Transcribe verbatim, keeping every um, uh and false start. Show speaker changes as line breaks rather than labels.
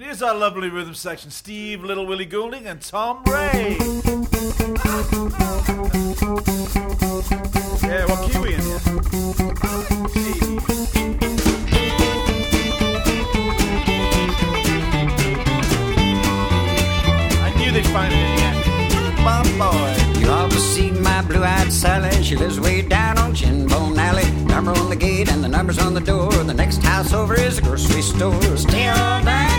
And here's our lovely rhythm section, Steve Little Willie Goulding and Tom Ray. Yeah, what key we in here? Hey. I knew they'd find it in the end. Bomb boy.
You ought to see my blue-eyed Sally. She lives way down on Chinbone Alley. Number on the gate and the number's on the door. The next house over is a grocery store. Still there.